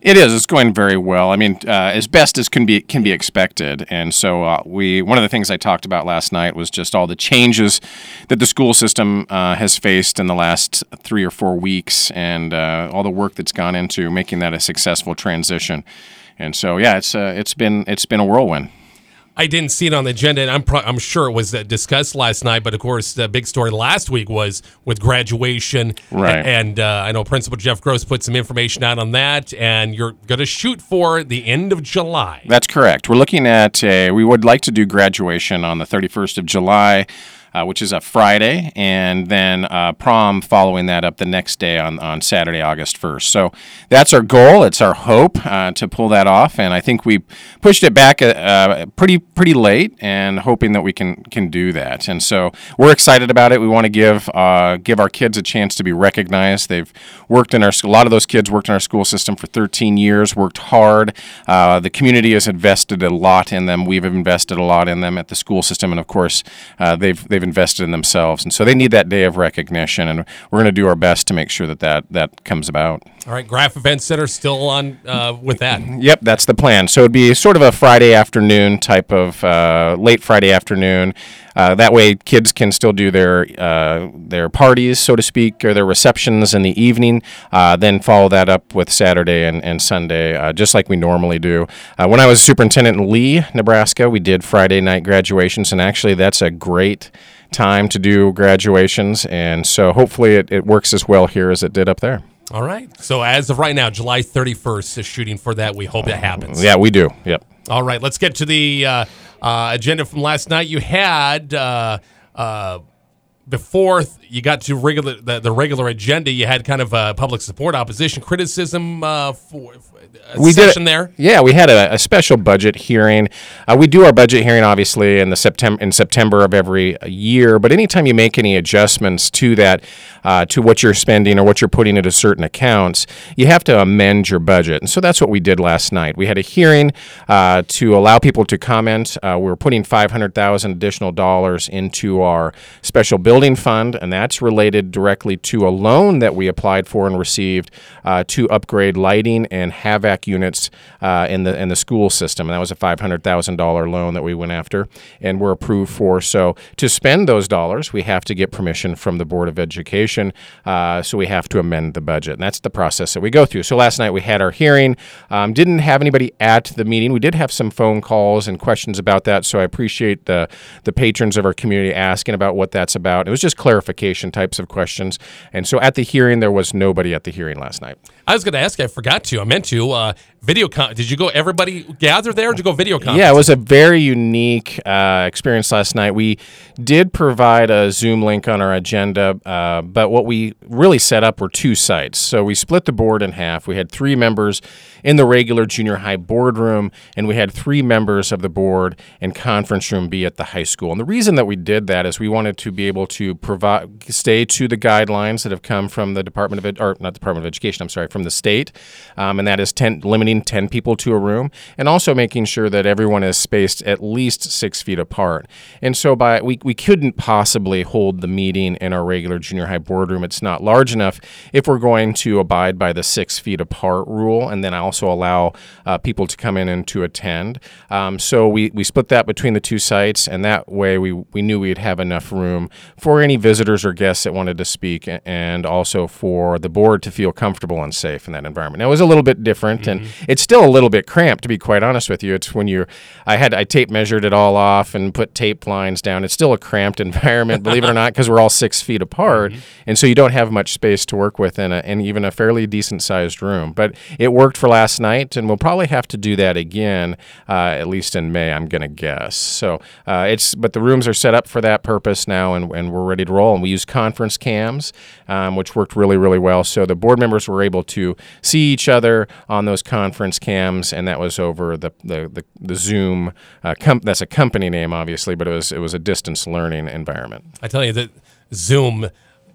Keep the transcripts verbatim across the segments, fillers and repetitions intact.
It is. It's going very well. I mean, uh, as best as can be can be expected. And so uh, we one of the things I talked about last night was just all the changes that the school system uh, has faced in the last three or four weeks, and uh, all the work that's gone into making that a successful transition. And so, yeah, it's uh, it's been it's been a whirlwind. I didn't see it on the agenda, and I'm pro- I'm sure it was uh, discussed last night. But of course, the big story last week was with graduation, right? And uh, I know Principal Jeff Gross put some information out on that, and you're going to shoot for the end of July. That's correct. We're looking at a, we would like to do graduation on the thirty-first of July. Uh, which is a Friday, and then uh, prom following that up the next day on, on Saturday, August first. So that's our goal. It's our hope uh, to pull that off, and I think we pushed it back uh, pretty pretty late, and hoping that we can can do that. And so we're excited about it. We want to give uh, give our kids a chance to be recognized. They've worked in our a lot of those kids worked in our school system for thirteen years, worked hard. Uh, the community has invested a lot in them. We've invested a lot in them at the school system, and of course, uh, they've they've invested in themselves, and so they need that day of recognition, and we're going to do our best to make sure that that, that comes about. All right, Graf Event Center still on uh, with that? Yep, that's the plan. So it'd be sort of a Friday afternoon type of, uh, late Friday afternoon. Uh, that way kids can still do their uh, their parties, so to speak, or their receptions in the evening, uh, then follow that up with Saturday and, and Sunday, uh, just like we normally do. Uh, when I was superintendent in Lee, Nebraska, we did Friday night graduations, and actually that's a great time to do graduations, and so hopefully it, it works as well here as it did up there. All right. So as of right now, July thirty-first is shooting for that. We hope that happens. Yeah, we do. Yep. All right. Let's get to the uh, uh, agenda from last night. You had uh, uh, before you got to regular the, the regular agenda, you had kind of uh, public support, opposition, criticism uh, for. A we session did there. Yeah, we had a, a special budget hearing. Uh, we do our budget hearing obviously in the September in September of every year. But anytime you make any adjustments to that, uh, to what you're spending or what you're putting into certain accounts, you have to amend your budget. And so that's what we did last night. We had a hearing uh, to allow people to comment. Uh, we were putting five hundred thousand additional dollars into our special building fund, and that's related directly to a loan that we applied for and received uh, to upgrade lighting and have units uh, in the in the school system, and that was a five hundred thousand dollars loan that we went after and were approved for. So to spend those dollars, we have to get permission from the Board of Education, uh, so we have to amend the budget, and that's the process that we go through. So last night we had our hearing. Um, didn't have anybody at the meeting. We did have some phone calls and questions about that, so I appreciate the, the patrons of our community asking about what that's about. It was just clarification types of questions, and so at the hearing, there was nobody at the hearing last night. I was going to ask you, I forgot to, I meant to, uh, video con- did you go, everybody gather there, or did you go video conference? Yeah, it was a very unique uh, experience last night. We did provide a Zoom link on our agenda, uh, but what we really set up were two sites. So we split the board in half. We had three members in the regular junior high boardroom, and we had three members of the board and conference room be at the high school. And the reason that we did that is we wanted to be able to provide, stay to the guidelines that have come from the Department of Ed, or not Department of Education, I'm sorry, from the state, um, and that is ten, limiting ten people to a room, and also making sure that everyone is spaced at least six feet apart. And so by we, we couldn't possibly hold the meeting in our regular junior high boardroom. It's not large enough if we're going to abide by the six feet apart rule, and then also allow uh, people to come in and to attend. Um, so we, we split that between the two sites, and that way we, we knew we'd have enough room for any visitors or guests that wanted to speak, and also for the board to feel comfortable and safe in that environment. Now, it was a little bit different, mm-hmm. and it's still a little bit cramped, to be quite honest with you. It's when you're, I had, I tape measured it all off and put tape lines down. It's still a cramped environment, believe it or not, because we're all six feet apart, mm-hmm. and so you don't have much space to work with in, a, in even a fairly decent-sized room. But it worked for last night, and we'll probably have to do that again, uh, at least in May, I'm going to guess. So uh, it's, but the rooms are set up for that purpose now, and, and we're ready to roll. And we use conference cams, um, which worked really, really well. So the board members were able to see each other on those conference cams, and that was over the the the, the Zoom. Uh, com- that's a company name, obviously, but it was it was a distance learning environment. I tell you that Zoom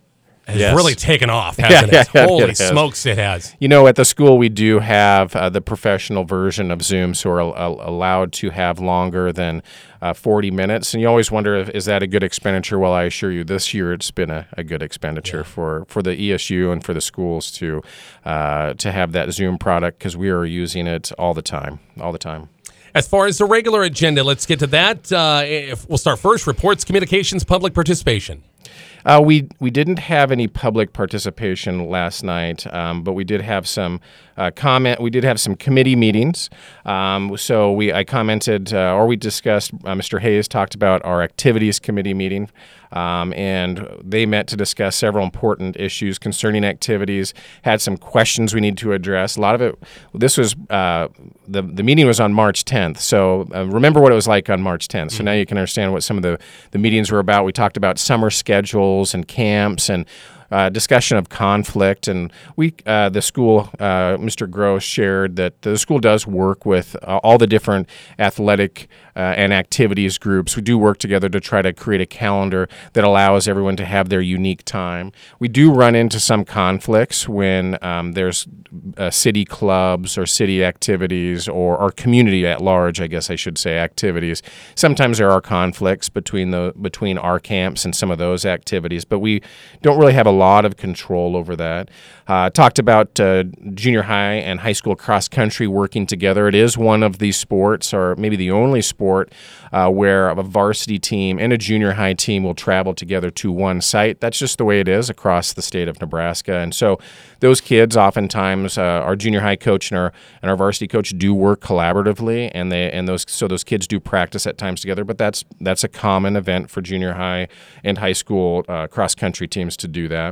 has Yes. really taken off, hasn't Yeah, it? yeah, Holy it has. smokes, it has. You know, at the school, we do have uh, the professional version of Zoom, so we're al- allowed to have longer than uh, forty minutes. And you always wonder, if, is that a good expenditure? Well, I assure you, this year it's been a, a good expenditure Yeah. for, for the E S U and for the schools to uh, to have that Zoom product, because we are using it all the time, all the time. As far as the regular agenda, let's get to that. Uh, if we'll start first, reports, communications, public participation. Uh, we we didn't have any public participation last night, um, but we did have some uh, comment. We did have some committee meetings. Um, so we I commented, uh, or we discussed. Uh, Mister Hayes talked about our activities committee meeting, um, and they met to discuss several important issues concerning activities. Had some questions we need to address. A lot of it. This was uh, the the meeting was on March tenth. So uh, remember what it was like on March tenth. So now you can understand what some of the the meetings were about. We talked about summer schedules and camps and uh, discussion of conflict. And we, uh, the school, uh, Mister Gross shared that the school does work with uh, all the different athletic uh, and activities groups. We do work together to try to create a calendar that allows everyone to have their unique time. We do run into some conflicts when um, there's uh, city clubs or city activities or our community at large, I guess I should say, activities. Sometimes there are conflicts between the between our camps and some of those activities, but we don't really have a lot of control over that. Uh, talked about uh, junior high and high school cross country working together. It is one of these sports, or maybe the only sport, uh, where a varsity team and a junior high team will travel together to one site. That's just the way it is across the state of Nebraska. And so those kids oftentimes, uh, our junior high coach and our and our varsity coach do work collaboratively, and they and those so those kids do practice at times together. But that's that's a common event for junior high and high school uh, cross country teams to do that.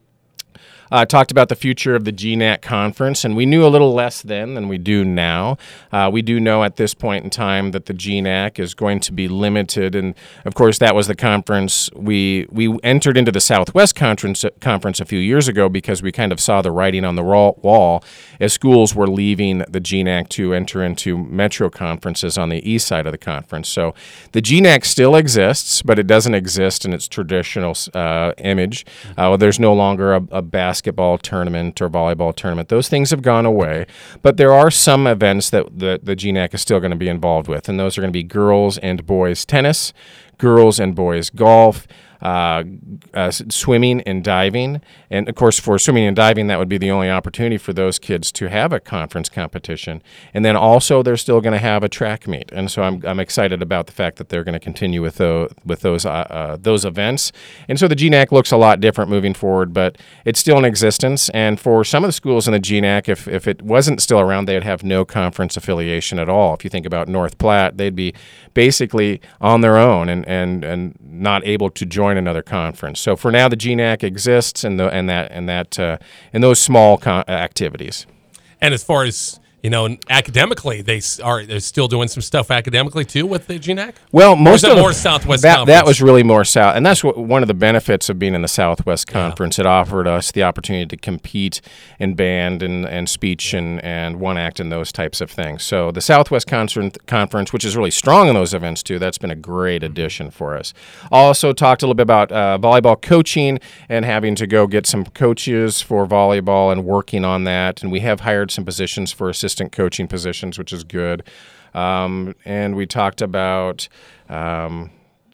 Uh, talked about the future of the G N A C conference, and we knew a little less then than we do now. Uh, we do know at this point in time that the G N A C is going to be limited, and of course that was the conference we we entered into the Southwest Conference conference a few years ago because we kind of saw the writing on the wall as schools were leaving the G N A C to enter into metro conferences on the east side of the conference. So the G N A C still exists, but it doesn't exist in its traditional uh, image. Uh, there's no longer a, a basketball tournament or volleyball tournament. Those things have gone away, but there are some events that the, the G N A C is still going to be involved with, and those are going to be girls and boys tennis, girls and boys golf, uh, uh, swimming and diving. And, of course, for swimming and diving, that would be the only opportunity for those kids to have a conference competition. And then also they're still going to have a track meet. And so I'm I'm excited about the fact that they're going to continue with, those, with those, uh, uh, those events. And so the G N A C looks a lot different moving forward, but it's still in existence. And for some of the schools in the G N A C, if, if it wasn't still around, they'd have no conference affiliation at all. If you think about North Platte, they'd be basically on their own and, and, and not able to join another conference. So for now, the G N A C exists and the and that and that uh, and those small con- activities. And as far as you know, academically, they s- are they're still doing some stuff academically too with the G N A C. Well, most or is that of more the, Southwest that, Conference? that was really more South, and that's what, one of the benefits of being in the Southwest Conference. Yeah. It offered us the opportunity to compete in band and, and speech and, and one act and those types of things. So the Southwest Con- Conference, which is really strong in those events too, that's been a great addition for us. Also talked a little bit about uh, volleyball coaching and having to go get some coaches for volleyball and working on that. And we have hired some positions for assistant coaching positions, which is good. Um, and we talked about um,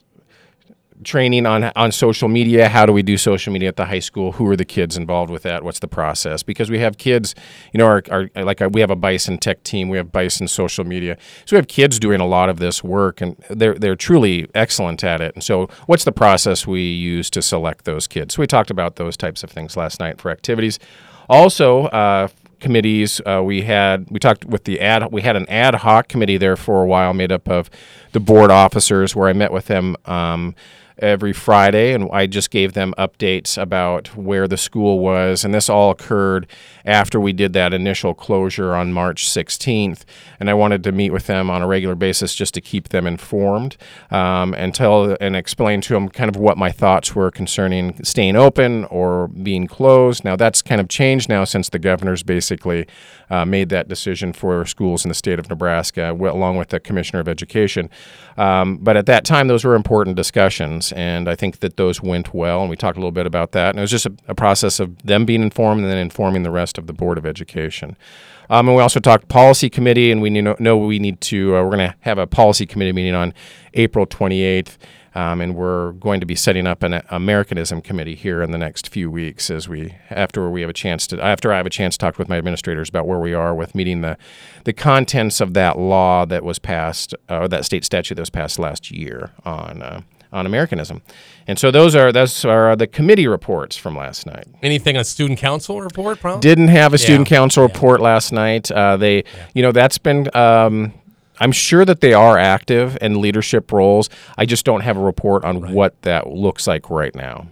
training on on social media. How do we do social media at the high school? Who are the kids involved with that? What's the process? Because we have kids, you know, our, our like our, we have a Bison Tech team. We have Bison social media. So we have kids doing a lot of this work, and they're they're truly excellent at it. And so, what's the process we use to select those kids? So we talked about those types of things last night for activities. Also, uh, committees. Uh, we had we talked with the ad. We had an ad hoc committee there for a while, made up of the board officers, where I met with them um, every Friday, and I just gave them updates about where the school was. And this all occurred after we did that initial closure on March sixteenth. And I wanted to meet with them on a regular basis just to keep them informed um, and tell and explain to them kind of what my thoughts were concerning staying open or being closed. Now that's kind of changed now since the governor's basically uh, made that decision for schools in the state of Nebraska, along with the Commissioner of Education. Um, but at that time, those were important discussions. meetings, and I think that those went well, and we talked a little bit about that. And it was just a, a process of them being informed and then informing the rest of the Board of Education. Um, and we also talked policy committee, and we know, know we need to, uh, we're going to have a policy committee meeting on April twenty-eighth, um, and we're going to be setting up an Americanism committee here in the next few weeks as we, after we have a chance to, after I have a chance to talk with my administrators about where we are with meeting the, the contents of that law that was passed, uh, or that state statute that was passed last year on uh, on Americanism. And so those are those are the committee reports from last night. Anything on student council report, probably? Didn't have a student Yeah. council Yeah. report last night. Uh, they, you know, that's been, um, I'm sure that they are active in leadership roles. I just don't have a report on what that looks like right now.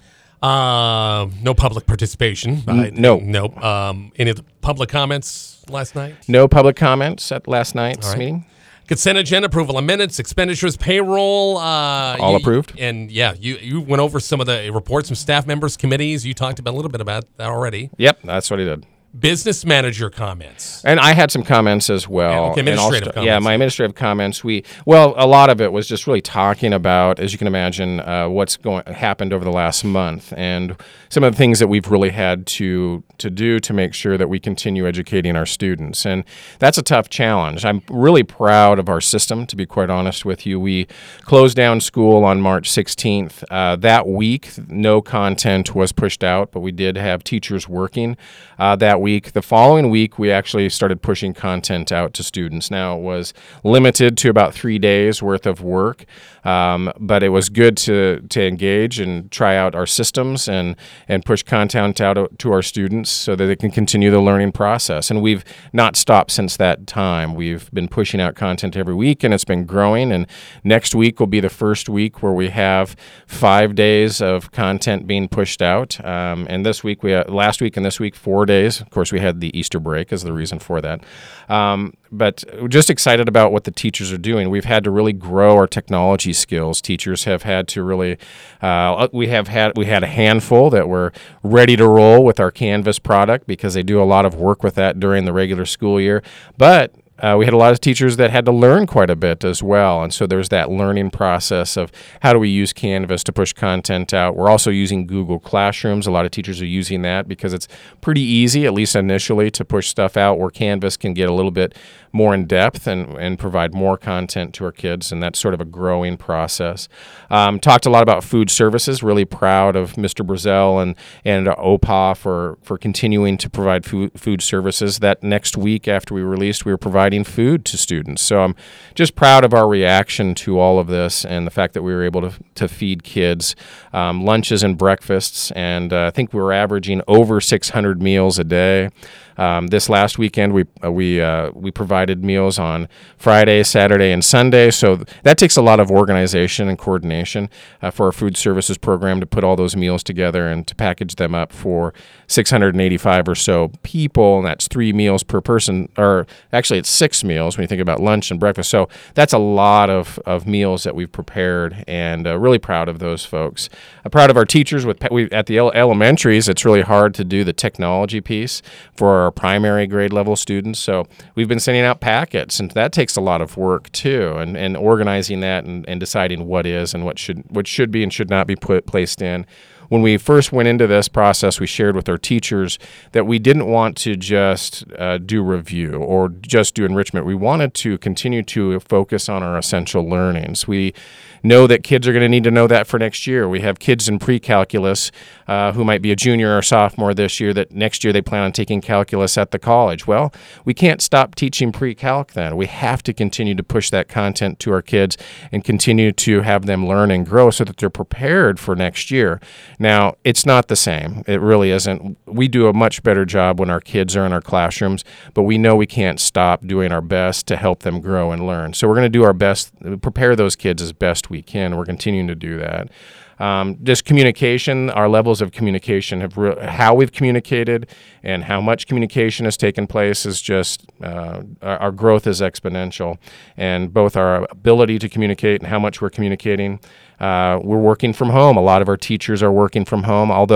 Uh, no public participation. I- no. No. Um, any of the public comments last night? No public comments at last night's All right. meeting. Consent agenda, approval of minutes, expenditures, payroll. Uh, All you- approved. And yeah, you, you went over some of the reports from staff members, committees. You talked about a little bit about that already. Yep, that's what he did. Business manager comments. And I had some comments as well. Yeah, okay, And I'll administrative st- Yeah, comments. my administrative comments. We well, a lot of it was just really talking about, as you can imagine, uh, what's going happened over the last month, and some of the things that we've really had to to do to make sure that we continue educating our students. And that's a tough challenge. I'm really proud of our system, to be quite honest with you. We closed down school on March sixteenth. Uh, that week, no content was pushed out, but we did have teachers working uh, that week. The following week, we actually started pushing content out to students. Now, it was limited to about three days worth of work, um, but it was good to to engage and try out our systems and, and push content out to our students so that they can continue the learning process. And we've not stopped since that time. We've been pushing out content every week, and it's been growing. And next week will be the first week where we have five days of content being pushed out. Um, and this week, we had, last week and this week, four days. Of course, we had the Easter break as the reason for that. Um, but we're just excited about what the teachers are doing. We've had to really grow our technology skills. Teachers have had to really, uh, we have had, we had a handful that were ready to roll with our Canvas product because they do a lot of work with that during the regular school year. But Uh, we had a lot of teachers that had to learn quite a bit as well. And so there's that learning process of how do we use Canvas to push content out. We're also using Google Classrooms. A lot of teachers are using that because it's pretty easy, at least initially, to push stuff out where Canvas can get a little bit more in depth and, and provide more content to our kids. And that's sort of a growing process. Um, talked a lot about food services. Really proud of Mister Brazel and, and O P A for, for continuing to provide food, food services. That next week after we released, we were providing food to students. So I'm just proud of our reaction to all of this and the fact that we were able to, to feed kids um, lunches and breakfasts. And uh, I think we were averaging over six hundred meals a day. Um, this last weekend, we uh, we uh, we provided meals on Friday, Saturday, and Sunday. So th- that takes a lot of organization and coordination uh, for our food services program to put all those meals together and to package them up for six hundred eighty-five or so people. And that's three meals per person, or actually it's six meals when you think about lunch and breakfast. So that's a lot of, of meals that we've prepared, and uh, really proud of those folks. Uh, proud of our teachers. With we, at the ele- elementaries, it's really hard to do the technology piece for our primary grade level students. So we've been sending out packets, and that takes a lot of work too, and, and organizing that and, and deciding what is and what should what should be and should not be put placed in. When we first went into this process, we shared with our teachers that we didn't want to just uh, do review or just do enrichment. We wanted to continue to focus on our essential learnings. We know that kids are going to need to know that for next year. We have kids in pre-calculus uh, who might be a junior or sophomore this year that next year they plan on taking calculus at the college. Well, we can't stop teaching pre-calc then. We have to continue to push that content to our kids and continue to have them learn and grow so that they're prepared for next year. Now, it's not the same. It really isn't. We do a much better job when our kids are in our classrooms, but we know we can't stop doing our best to help them grow and learn. So we're going to do our best, prepare those kids as best we can. We're continuing to do that. Um, just communication, our levels of communication, have re- how we've communicated and how much communication has taken place is just, uh, our, our growth is exponential. And both our ability to communicate and how much we're communicating, uh, we're working from home. A lot of our teachers are working from home, although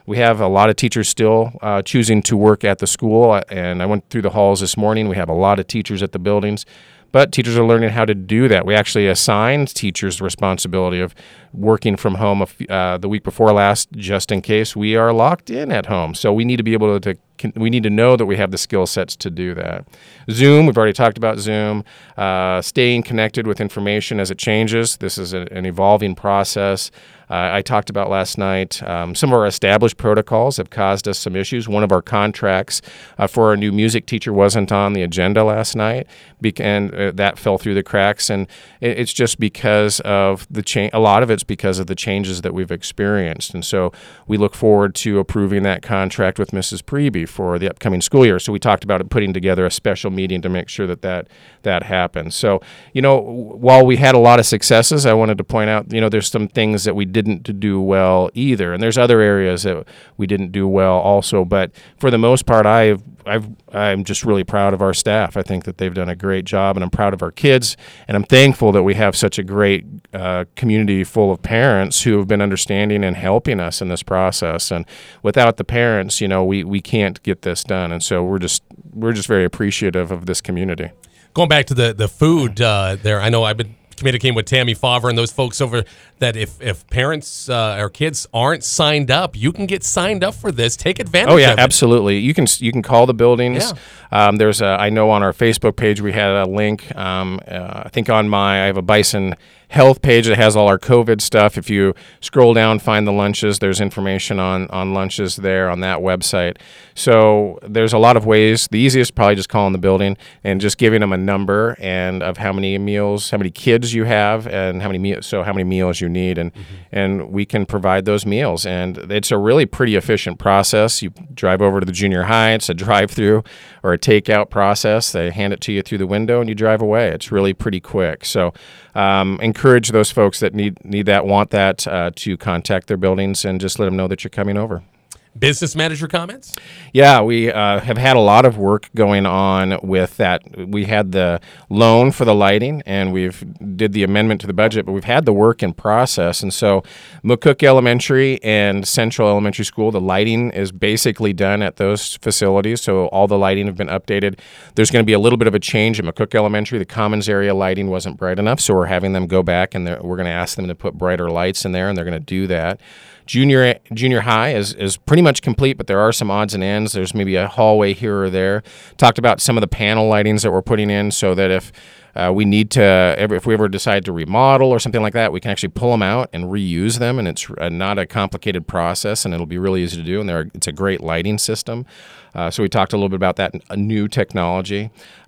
we have a lot of teachers still uh, choosing to work at the school, and I went through the halls this morning. We have a lot of teachers at the buildings. But teachers are learning how to do that. We actually assigned teachers the responsibility of working from home uh, the week before last, just in case we are locked in at home. So we need to be able to, we need to know that we have the skill sets to do that. Zoom, we've already talked about Zoom. Uh, staying connected with information as it changes. This is a, an evolving process. Uh, I talked about last night, um, some of our established protocols have caused us some issues. One of our contracts uh, for our new music teacher wasn't on the agenda last night, bec- and uh, that fell through the cracks. And it, it's just because of the change. A lot of it's because of the changes that we've experienced. And so we look forward to approving that contract with Missus Preby for the upcoming school year. So we talked about it, putting together a special meeting to make sure that that, that happens. So, you know, while we had a lot of successes, I wanted to point out, you know, there's some things that we did didn't do well either, and there's other areas that we didn't do well also. But for the most part, I've, I've, I'm just really proud of our staff. I think that they've done a great job, and I'm proud of our kids, and I'm thankful that we have such a great uh, community full of parents who have been understanding and helping us in this process. And without the parents, you know, we, we can't get this done. And so we're just we're just very appreciative of this community. Going back to the the food uh, there, I know I've been communicating with Tammy Favre and those folks over that if if parents uh, or kids aren't signed up, you can get signed up for this. Take advantage. Oh yeah, of it. Absolutely. You can you can call the buildings. Yeah. Um, there's a, I know on our Facebook page we had a link. Um, uh, I think on my I have a Bison Health page that has all our COVID stuff. If you scroll down, find the lunches. There's information on on lunches there on that website. So there's a lot of ways. The easiest probably just calling the building and just giving them a number and of how many meals, how many kids you have, and how many meals. So how many meals you need, and mm-hmm. and we can provide those meals. And it's a really pretty efficient process. You drive over to the junior high. It's a drive-through or a takeout process. They hand it to you through the window and you drive away. It's really pretty quick. So um, encourage those folks that need need that, want that, uh, to contact their buildings and just let them know that you're coming over. Business manager comments? Yeah, we uh, have had a lot of work going on with that. We had the loan for the lighting, and we've did the amendment to the budget, but we've had the work in process. And so McCook Elementary and Central Elementary School, the lighting is basically done at those facilities, so all the lighting have been updated. There's going to be a little bit of a change at McCook Elementary. The commons area lighting wasn't bright enough, so we're having them go back, and we're going to ask them to put brighter lights in there, and they're going to do that. Junior junior high is, is pretty much complete, but there are some odds and ends. There's maybe a hallway here or there. Talked about some of the panel lightings that we're putting in so that if uh, we need to, if we ever decide to remodel or something like that, we can actually pull them out and reuse them, and it's uh, not a complicated process, and it'll be really easy to do, and they're, it's a great lighting system. Uh, so we talked a little bit about that, a new technology.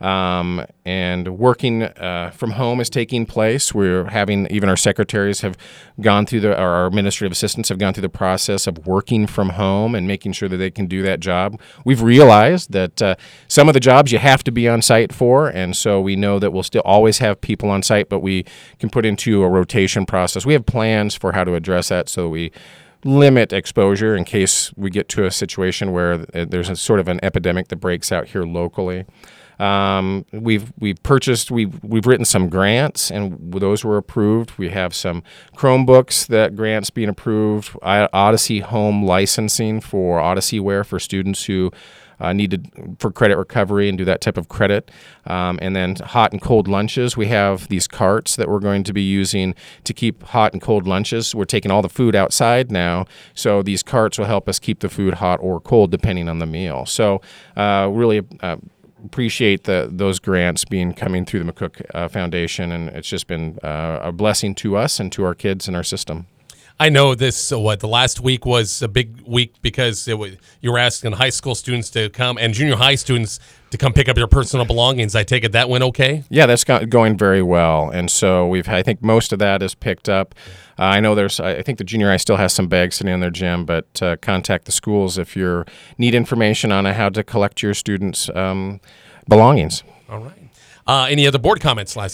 Um, and working uh, from home is taking place. We're having, even our secretaries have gone through the, or our administrative assistants have gone through the process of working from home and making sure that they can do that job. We've realized that uh, some of the jobs you have to be on site for, and so we know that we'll still always have people on site, but we can put into a rotation process. We have plans for how to address that so we limit exposure in case we get to a situation where there's a sort of an epidemic that breaks out here locally. Um, we've we've purchased we've we've written some grants, and those were approved. We have some Chromebooks that grants being approved. Odyssey Home licensing for Odyssey Wear for students who Uh, needed for credit recovery and do that type of credit. Um, and then hot and cold lunches. We have these carts that we're going to be using to keep hot and cold lunches. We're taking all the food outside now, so these carts will help us keep the food hot or cold depending on the meal. So uh, really uh, appreciate the, those grants being coming through the McCook uh, Foundation, and it's just been uh, a blessing to us and to our kids and our system. I know this, so what, the last week was a big week because it was, you were asking high school students to come and junior high students to come pick up your personal belongings. I take it that went okay? Yeah, that's got, going very well. And so we've, I think most of that is picked up. Uh, I know there's, I think the junior high still has some bags sitting in their gym, but uh, contact the schools if you need information on how to collect your students' um, belongings. All right. Uh, any other board comments last night?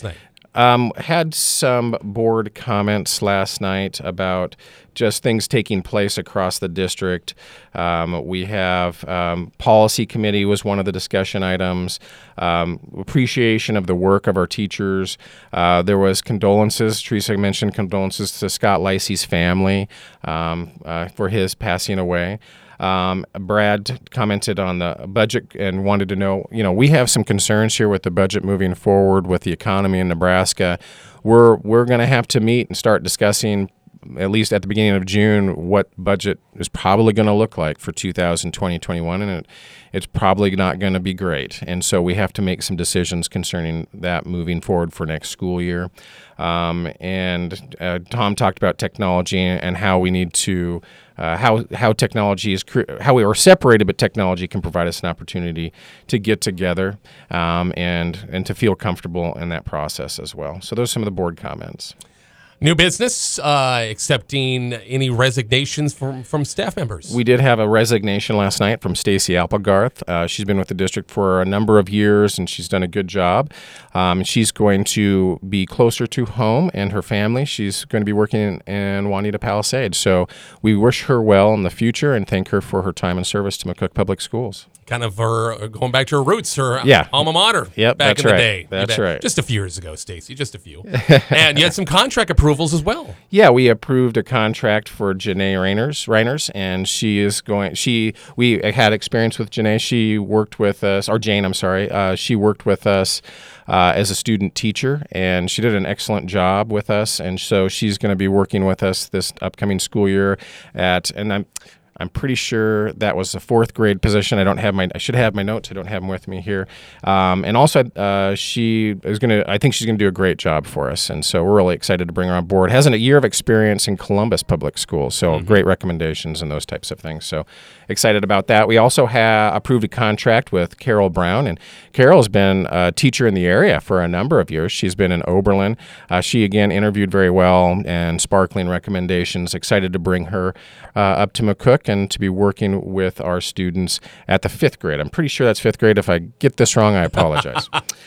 Um, had some board comments last night about just things taking place across the district. Um, we have um, policy committee was one of the discussion items. Um, appreciation of the work of our teachers. Uh, there was condolences. Teresa mentioned condolences to Scott Lacey's family um, uh, for his passing away. Um, Brad commented on the budget and wanted to know, you know, we have some concerns here with the budget moving forward with the economy in Nebraska. We're we're going to have to meet and start discussing, at least at the beginning of June, what budget is probably going to look like for two thousand twenty, twenty-one, and it, it's probably not going to be great. And so we have to make some decisions concerning that moving forward for next school year. Um, and uh, Tom talked about technology and how we need to Uh, how how technology is cre- how we are separated, but technology can provide us an opportunity to get together um, and and to feel comfortable in that process as well. So those are some of the board comments. New business, uh, accepting any resignations from, from staff members. We did have a resignation last night from Stacy Applegarth. Uh, she's been with the district for a number of years, and she's done a good job. Um, she's going to be closer to home and her family. She's going to be working in, in Juanita Palisades. So we wish her well in the future and thank her for her time and service to McCook Public Schools. Kind of her going back to her roots, her yeah. alma mater. Yep, back that's in the right. day. That's right. Just a few years ago, Stacy. Just a few. And you had some contract approvals as well. Yeah, we approved a contract for Janae Reiners, Reiners, and she is going. She we had experience with Janae. She worked with us, or Jane, I'm sorry. Uh, she worked with us uh, as a student teacher, and she did an excellent job with us. And so she's going to be working with us this upcoming school year at, and I'm. I'm pretty sure that was a fourth grade position. I don't have my. I should have my notes. I don't have them with me here. Um, and also, uh, she is going to. I think she's going to do a great job for us. And so we're really excited to bring her on board. Has a year of experience in Columbus Public Schools, so mm-hmm. great recommendations and those types of things. So excited about that. We also have approved a contract with Carol Brown, and Carol has been a teacher in the area for a number of years. She's been in Oberlin. Uh, she again interviewed very well and sparkling recommendations. Excited to bring her uh, up to McCook and to be working with our students at the fifth grade. I'm pretty sure that's fifth grade. If I get this wrong, I apologize.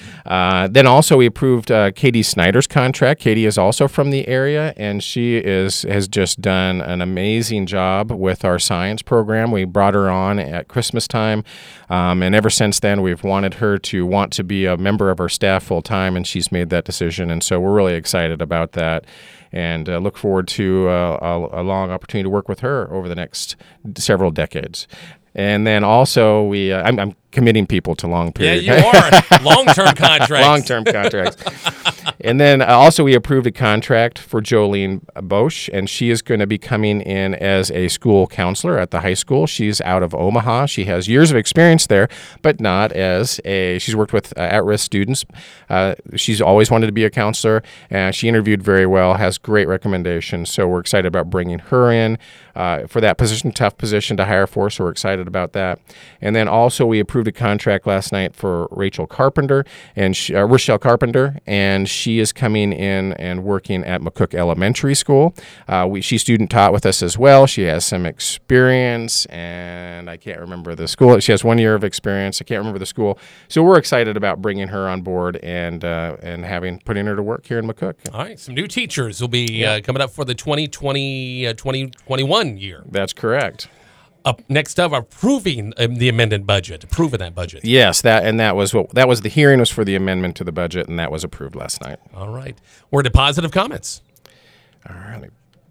uh, then also we approved uh, Katie Snyder's contract. Katie is also from the area, and she is has just done an amazing job with our science program. We brought her on at Christmas time, um, and ever since then we've wanted her to want to be a member of our staff full time, and she's made that decision, and so we're really excited about that. And uh, look forward to uh, a, a long opportunity to work with her over the next several decades. And then also we, uh, I'm, I'm committing people to long period. Yeah, you are. Long-term contracts. Long-term contracts. And then uh, also we approved a contract for Jolene Bosch, and she is going to be coming in as a school counselor at the high school. She's out of Omaha. She has years of experience there, but not as a, she's worked with uh, at-risk students. Uh, she's always wanted to be a counselor, and she interviewed very well, has great recommendations. So we're excited about bringing her in uh, for that position, tough position to hire for, so we're excited about that. And then also we approved a contract last night for Rachel Carpenter, and she, uh, Rochelle Carpenter, and she is coming in and working at McCook Elementary School. Uh, we, she student taught with us as well. She has some experience, and I can't remember the school. She has one year of experience. I can't remember the school. So we're excited about bringing her on board and uh, and having putting her to work here in McCook. All right, some new teachers will be yeah. uh, coming up for the twenty twenty, uh, twenty twenty-one year. That's correct. Up next up, approving um, the amended budget, approving that budget. Yes, that and that was what that was the hearing was for the amendment to the budget, and that was approved last night. All right, we're to positive comments. All right.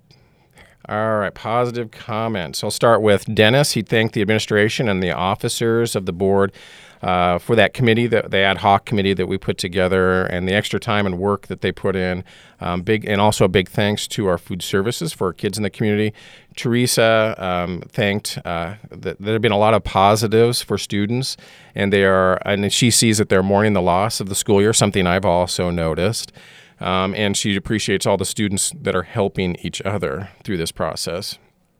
All right, positive comments. I'll start with Dennis. He thanked the administration and the officers of the board uh, for that committee, the, the ad hoc committee that we put together, and the extra time and work that they put in. Um, big and also a big thanks to our food services for our kids in the community. Teresa um, thanked uh, that there have been a lot of positives for students, and they are, and she sees that they're mourning the loss of the school year, something I've also noticed. Um, and she appreciates all the students that are helping each other through this process.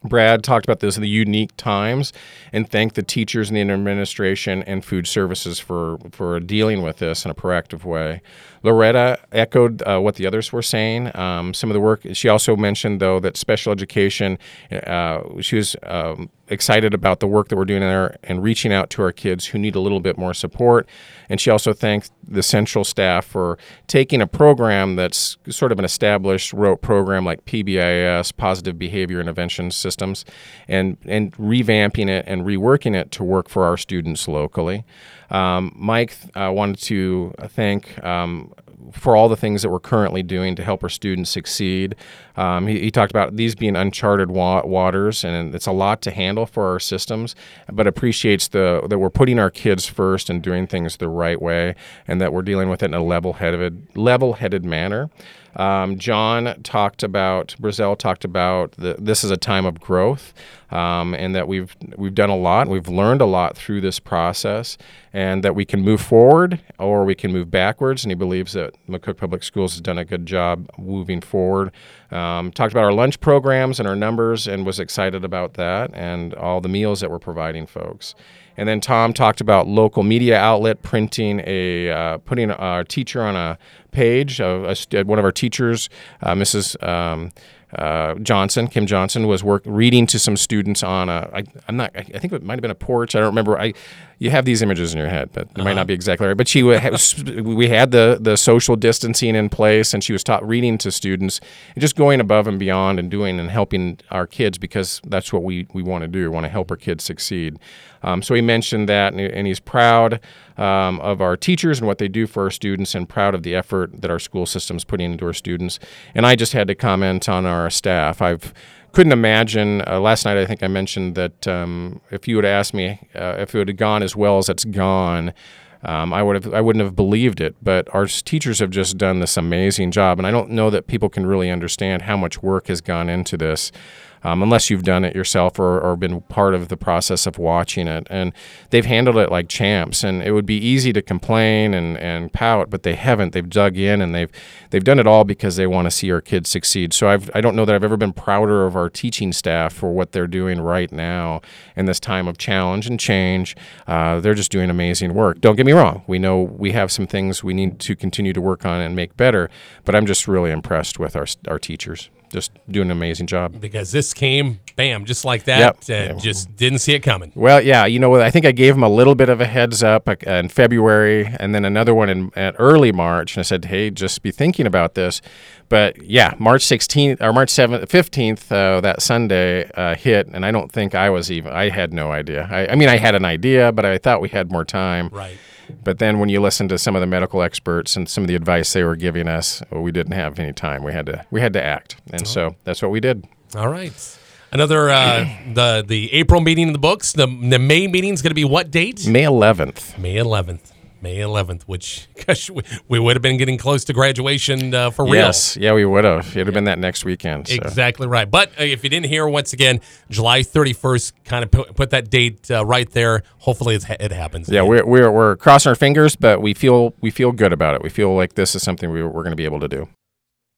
Brad talked about this in the unique times and thanked the teachers and the administration and food services for, for dealing with this in a proactive way. Loretta echoed uh, what the others were saying. Um, some of the work, she also mentioned, though, that special education, uh, she was um, excited about the work that we're doing there and reaching out to our kids who need a little bit more support. And she also thanked the central staff for taking a program that's sort of an established rote program like P B I S, Positive Behavior Intervention Systems, and, and revamping it and reworking it to work for our students locally. Um, Mike uh, wanted to thank um, for all the things that we're currently doing to help our students succeed. Um, he, he talked about these being uncharted wa- waters, and it's a lot to handle for our systems, but appreciates the that we're putting our kids first and doing things the right way, and that we're dealing with it in a level-headed, level-headed manner. Um, John talked about, Brazel talked about the, this is a time of growth, um, and that we've we've done a lot, we've learned a lot through this process, and that we can move forward or we can move backwards, and he believes that McCook Public Schools has done a good job moving forward. Um, talked about our lunch programs and our numbers and was excited about that and all the meals that we're providing folks. And then Tom talked about local media outlet printing a, uh, putting our teacher on a page. Uh, a, one of our teachers, uh, Missus Um, uh, Johnson, Kim Johnson, was work reading to some students on a. I, I'm not. I, I think it might have been a porch. I don't remember. I. You have these images in your head, but it uh-huh. might not be exactly right. But she was, we had the the social distancing in place, and she was taught reading to students, and just going above and beyond and doing and helping our kids because that's what we we want to do. We want to help our kids succeed. Um, so he mentioned that, and, and he's proud um, of our teachers and what they do for our students, and proud of the effort that our school system's putting into our students. And I just had to comment on our staff. I've couldn't imagine. Uh, last night, I think I mentioned that um, if you would have asked me uh, if it would have gone as well as it's gone, um, I would have I wouldn't have believed it. But our teachers have just done this amazing job, and I don't know that people can really understand how much work has gone into this. Um, unless you've done it yourself or, or been part of the process of watching it. And they've handled it like champs. And it would be easy to complain and, and pout, but they haven't. They've dug in, and they've they've done it all because they want to see our kids succeed. So I've, I don't know that I've ever been prouder of our teaching staff for what they're doing right now in this time of challenge and change. Uh, they're just doing amazing work. Don't get me wrong. We know we have some things we need to continue to work on and make better, but I'm just really impressed with our our teachers. Just doing an amazing job. Because this came, bam, just like that. Yep. Uh, just didn't see it coming. Well, yeah, you know, I think I gave them a little bit of a heads up uh, in February, and then another one in at early March. And I said, hey, just be thinking about this. But yeah, March sixteenth or March seventh, fifteenth, uh, that Sunday uh, hit, and I don't think I was even. I had no idea. I, I mean, I had an idea, but I thought we had more time. Right. But then when you listen to some of the medical experts and some of the advice they were giving us, well, we didn't have any time. We had to we had to act, and oh. so that's what we did. All right. Another uh, the the April meeting in the books. The the May meeting is going to be what date? May eleventh. May eleventh. May eleventh, which gosh, we, we would have been getting close to graduation uh, for real. Yes, yeah, we would have. It would have yeah. been that next weekend. So. Exactly right. But uh, if you didn't hear, once again, July thirty-first, kind of put, put that date uh, right there. Hopefully it's, it happens. Yeah, we're, we're we're crossing our fingers, but we feel we feel good about it. We feel like this is something we, we're going to be able to do.